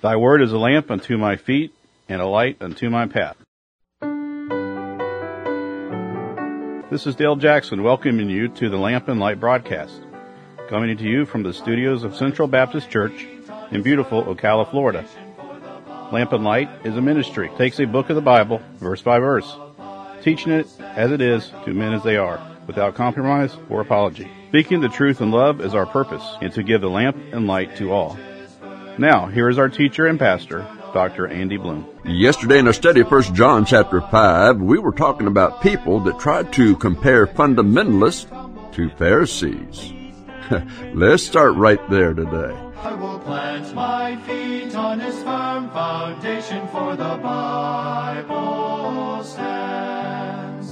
Thy word is a lamp unto my feet and a light unto my path. This is Dale Jackson welcoming you to the Lamp and Light broadcast, coming to you from the studios of Central Baptist Church in beautiful Ocala, Florida. Lamp and Light is a ministry. It takes a book of the Bible, verse by verse, teaching it as it is to men as they are, without compromise or apology. Speaking the truth in love is our purpose, and to give the lamp and light to all. Now, here is our teacher and pastor, Dr. Andy Bloom. Yesterday in our study of 1 John chapter 5, we were talking about people that tried to compare fundamentalists to Pharisees. Let's start right there today. I will plant my feet on his firm foundation, for the Bible stands.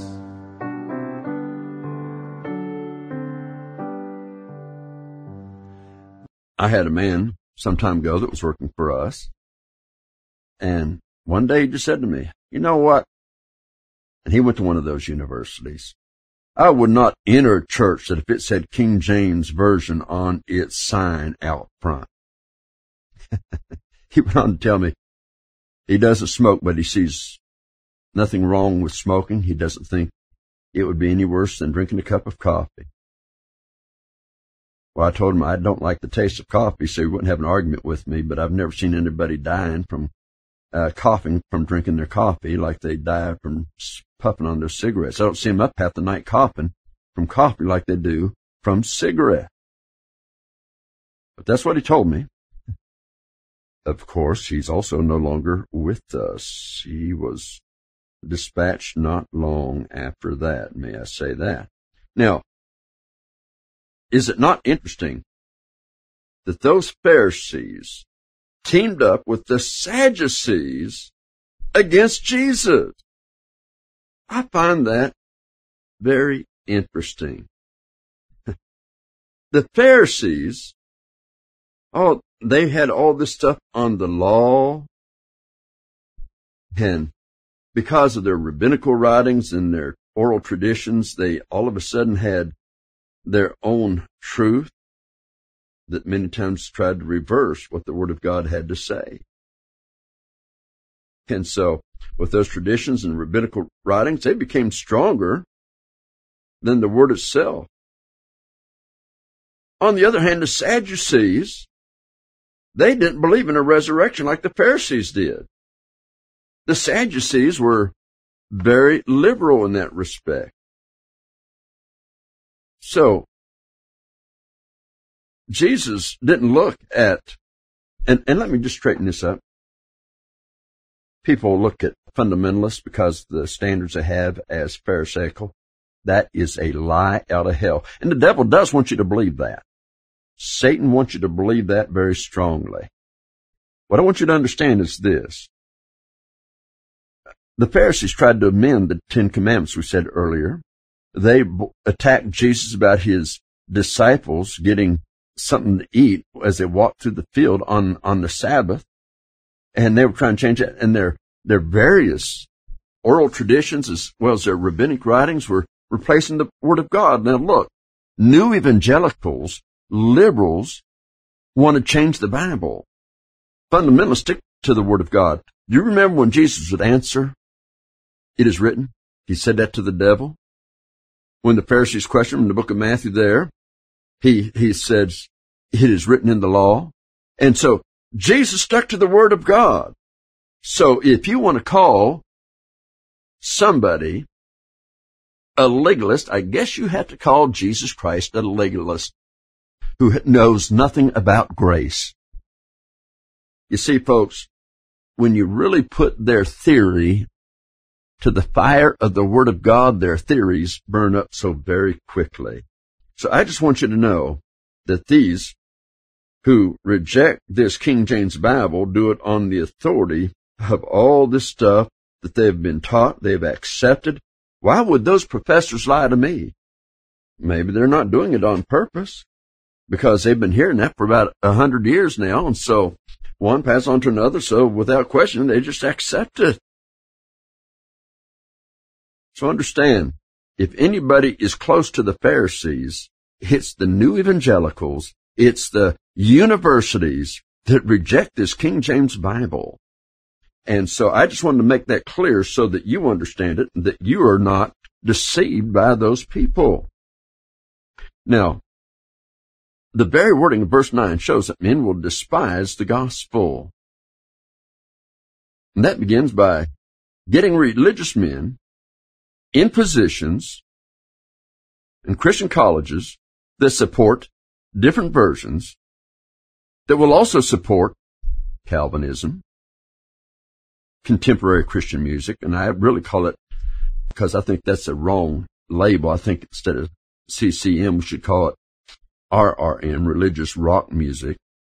I had a man some time ago that was working for us, and one day he just said to me, "You know what?" And he went to one of those universities. "I would not enter a church that if it said King James Version on its sign out front." He went on to tell me he doesn't smoke, but he sees nothing wrong with smoking. He doesn't think it would be any worse than drinking a cup of coffee. Well, I told him I don't like the taste of coffee, so he wouldn't have an argument with me, but I've never seen anybody dying from coughing from drinking their coffee like they die from puffing on their cigarettes. I don't see them up half the night coughing from coffee like they do from cigarette. But that's what he told me. Of course, he's also no longer with us. He was dispatched not long after that, may I say that. Now, is it not interesting that those Pharisees teamed up with the Sadducees against Jesus? I find that very interesting. The Pharisees, they had all this stuff on the law, and because of their rabbinical writings and their oral traditions, they all of a sudden had their own truth that many times tried to reverse what the Word of God had to say. And so, with those traditions and rabbinical writings, they became stronger than the Word itself. On the other hand, the Sadducees, they didn't believe in a resurrection like the Pharisees did. The Sadducees were very liberal in that respect. So, Jesus didn't look at, and let me just straighten this up. People look at fundamentalists because the standards they have as Pharisaical. That is a lie out of hell. And the devil does want you to believe that. Satan wants you to believe that very strongly. What I want you to understand is this. The Pharisees tried to amend the Ten Commandments we said earlier. They attacked Jesus about his disciples getting something to eat as they walked through the field on the Sabbath. And they were trying to change that. And their various oral traditions as well as their rabbinic writings were replacing the Word of God. Now look, new evangelicals, liberals, want to change the Bible. Fundamentalists stick to the Word of God. Do you remember when Jesus would answer, "It is written"? He said that to the devil. When the Pharisees questioned him in the book of Matthew there, he says, "It is written in the law." And so Jesus stuck to the Word of God. So if you want to call somebody a legalist, I guess you have to call Jesus Christ a legalist who knows nothing about grace. You see, folks, when you really put their theory to the fire of the Word of God, their theories burn up so very quickly. So I just want you to know that these who reject this King James Bible do it on the authority of all this stuff that they've been taught, they've accepted. Why would those professors lie to me? Maybe they're not doing it on purpose, because they've been hearing that for about 100 years now, and so one passes on to another, so without question, they just accept it. So understand, if anybody is close to the Pharisees, it's the new evangelicals, it's the universities that reject this King James Bible. And so I just wanted to make that clear so that you understand it, and that you are not deceived by those people. Now, the very wording of verse 9 shows that men will despise the gospel. And that begins by getting religious men in positions in Christian colleges that support different versions, that will also support Calvinism, contemporary Christian music, and I really call it, because I think that's a wrong label. I think instead of CCM, we should call it RRM, religious rock music.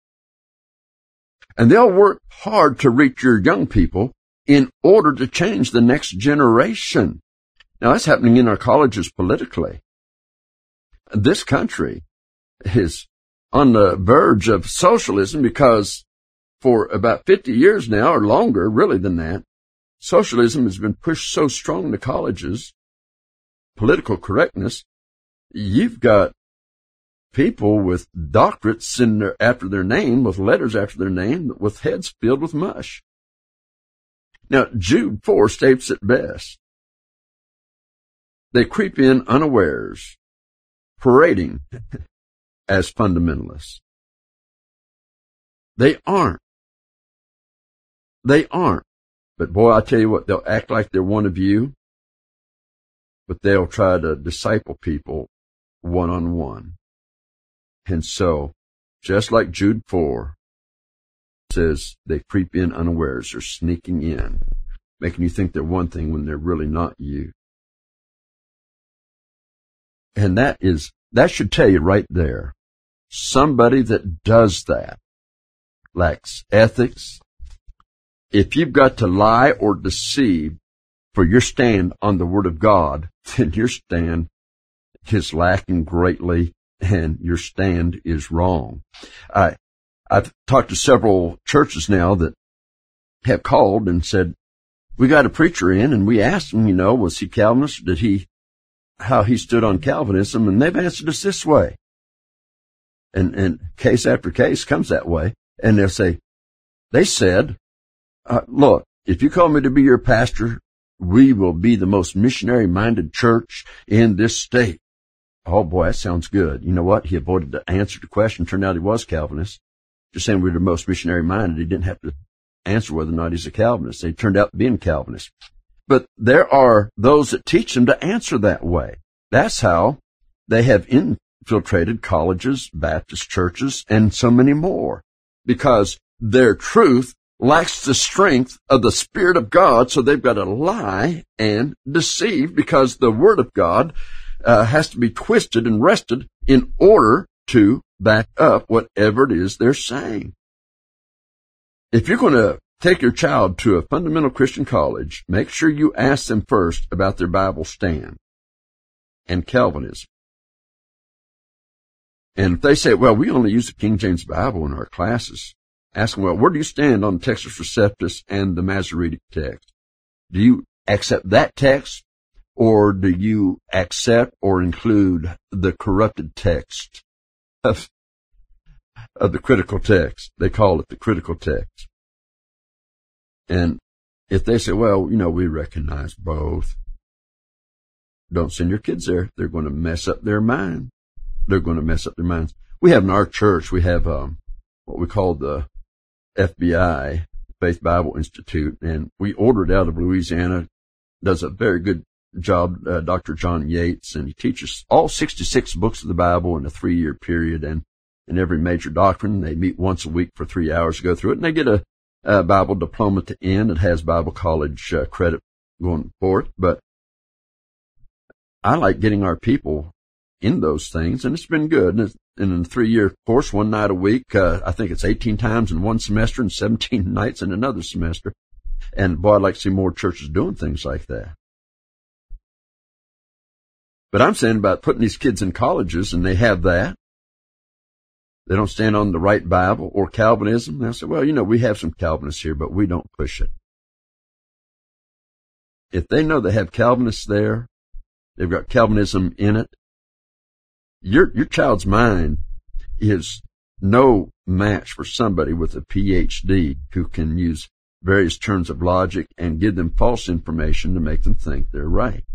And they'll work hard to reach your young people in order to change the next generation. Now, that's happening in our colleges politically. This country is on the verge of socialism because for about 50 years now, or longer, really than that, socialism has been pushed so strong in the colleges, political correctness. You've got people with doctorates after their name, with letters after their name, with heads filled with mush. Now, Jude 4 states it best. They creep in unawares, parading as fundamentalists. They aren't. They aren't. But boy, I tell you what, they'll act like they're one of you, but they'll try to disciple people one-on-one. And so, just like Jude 4 says, they creep in unawares, they're sneaking in, making you think they're one thing when they're really not you. And that should tell you right there, somebody that does that lacks ethics. If you've got to lie or deceive for your stand on the Word of God, then your stand is lacking greatly and your stand is wrong. I've talked to several churches now that have called and said, we got a preacher in and we asked him, was he Calvinist? How he stood on Calvinism, and they've answered us this way. And case after case comes that way. And they said, look, if you call me to be your pastor, we will be the most missionary-minded church in this state. Oh boy, that sounds good. You know what? He avoided the answer to the question. Turned out he was Calvinist. Just saying we're the most missionary-minded. He didn't have to answer whether or not he's a Calvinist. They turned out being Calvinist. But there are those that teach them to answer that way. That's how they have infiltrated colleges, Baptist churches, and so many more. Because their truth lacks the strength of the Spirit of God, so they've got to lie and deceive, because the Word of God has to be twisted and wrested in order to back up whatever it is they're saying. If you're going to take your child to a fundamental Christian college, make sure you ask them first about their Bible stand and Calvinism. And if they say, well, we only use the King James Bible in our classes, ask them, well, where do you stand on Textus Receptus and the Masoretic text? Do you accept that text, or do you accept or include the corrupted text of the critical text? They call it the critical text. And if they say, well, we recognize both, don't send your kids there. They're going to mess up their mind. They're going to mess up their minds. We have in our church, we have what we call the FBI, Faith Bible Institute, and we ordered out of Louisiana. Does a very good job, Dr. John Yates, and he teaches all 66 books of the Bible in a 3-year period, and in every major doctrine. They meet once a week for 3 hours to go through it, and they get a Bible diploma at the end. It has Bible college credit going forth. But I like getting our people in those things, and it's been good. And in a 3-year course, one night a week, I think it's 18 times in one semester and 17 nights in another semester. And boy, I'd like to see more churches doing things like that. But I'm saying about putting these kids in colleges, and they have that. They don't stand on the right Bible or Calvinism. They'll say, well, we have some Calvinists here, but we don't push it. If they know they have Calvinists there, they've got Calvinism in it, your child's mind is no match for somebody with a PhD who can use various terms of logic and give them false information to make them think they're right.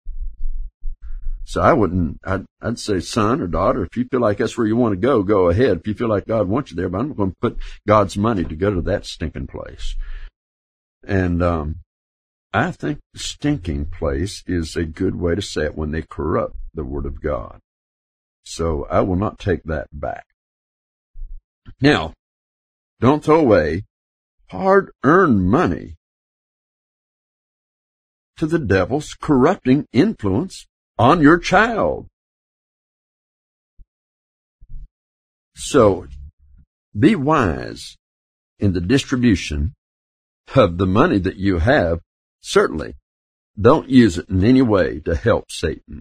So I'd say, son or daughter, if you feel like that's where you want to go ahead. If you feel like God wants you there, but I'm not going to put God's money to go to that stinking place. And I think the stinking place is a good way to say it when they corrupt the Word of God. So I will not take that back. Now, don't throw away hard-earned money to the devil's corrupting influence on your child. So, be wise in the distribution of the money that you have. Certainly, don't use it in any way to help Satan.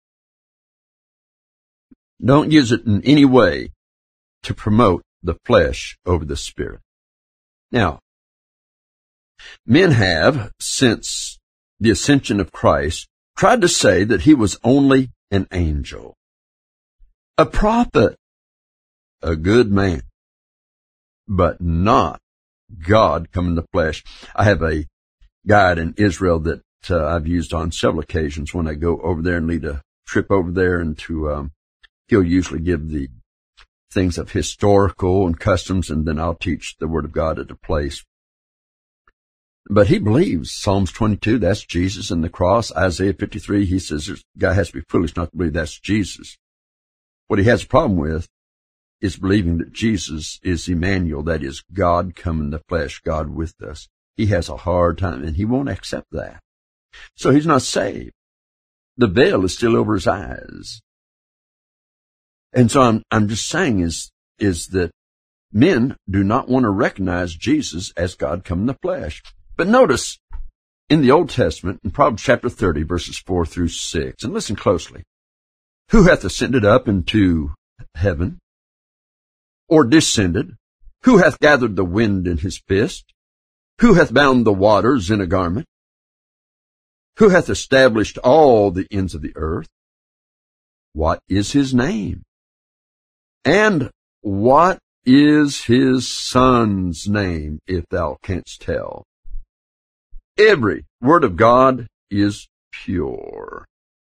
Don't use it in any way to promote the flesh over the spirit. Now, men have, since the ascension of Christ, tried to say that he was only an angel, a prophet, a good man, but not God come in the flesh. I have a guide in Israel that I've used on several occasions when I go over there and lead a trip over there, and he'll usually give the things of historical and customs, and then I'll teach the Word of God at a place. But he believes Psalms 22, that's Jesus and the cross. Isaiah 53, he says this guy has to be foolish not to believe that's Jesus. What he has a problem with is believing that Jesus is Emmanuel, that is, God come in the flesh, God with us. He has a hard time, and he won't accept that. So he's not saved. The veil is still over his eyes. And so I'm just saying is that men do not want to recognize Jesus as God come in the flesh. But notice in the Old Testament, in Proverbs chapter 30, verses 4 through 6, and listen closely. Who hath ascended up into heaven, or descended? Who hath gathered the wind in his fist? Who hath bound the waters in a garment? Who hath established all the ends of the earth? What is his name? And what is his son's name, if thou canst tell? Every word of God is pure.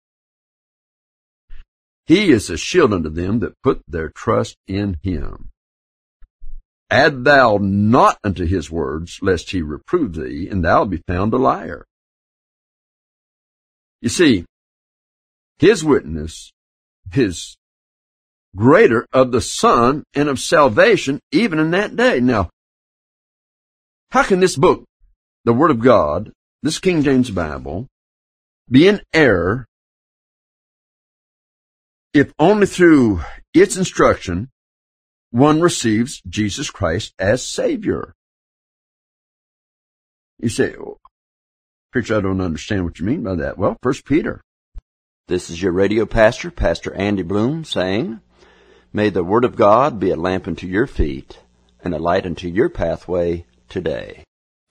He is a shield unto them that put their trust in him. Add thou not unto his words, lest he reprove thee, and thou be found a liar. You see, his witness is greater of the Son and of salvation even in that day. Now, how can this book, the Word of God, this King James Bible, be in error if only through its instruction one receives Jesus Christ as Savior? You say, oh, preacher, I don't understand what you mean by that. Well, 1 Peter. This is your radio pastor, Pastor Andy Bloom, saying, may the Word of God be a lamp unto your feet and a light unto your pathway today.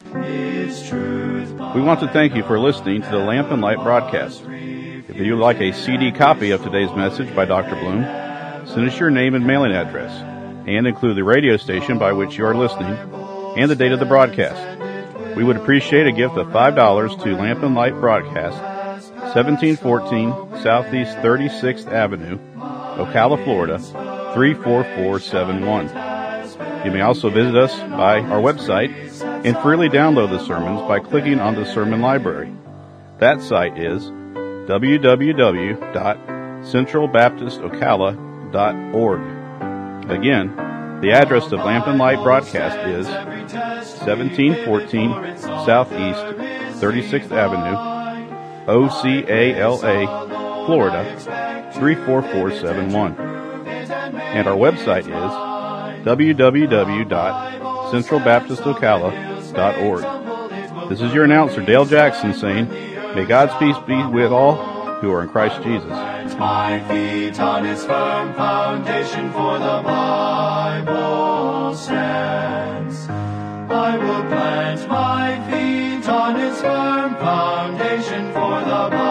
We want to thank you for listening to the Lamp and Light broadcast. If you would like a CD copy of today's message by Dr. Bloom, send us your name and mailing address, and include the radio station by which you are listening and the date of the broadcast. We would appreciate a gift of $5 to Lamp and Light Broadcast, 1714 Southeast 36th Avenue, Ocala, Florida, 34471. You may also visit us by our website and freely download the sermons by clicking on the sermon library. That site is www.centralbaptistocala.org. Again, the address of Lamp and Light Broadcast is 1714 Southeast 36th Avenue, Ocala, Florida, 34471. And our website is www.centralbaptistocala.org. This is your announcer, Dale Jackson, saying, may God's peace be with all who are in Christ Jesus. My feet on his firm foundation, for the Bible stands. I will plant my feet on his firm foundation, for the Bible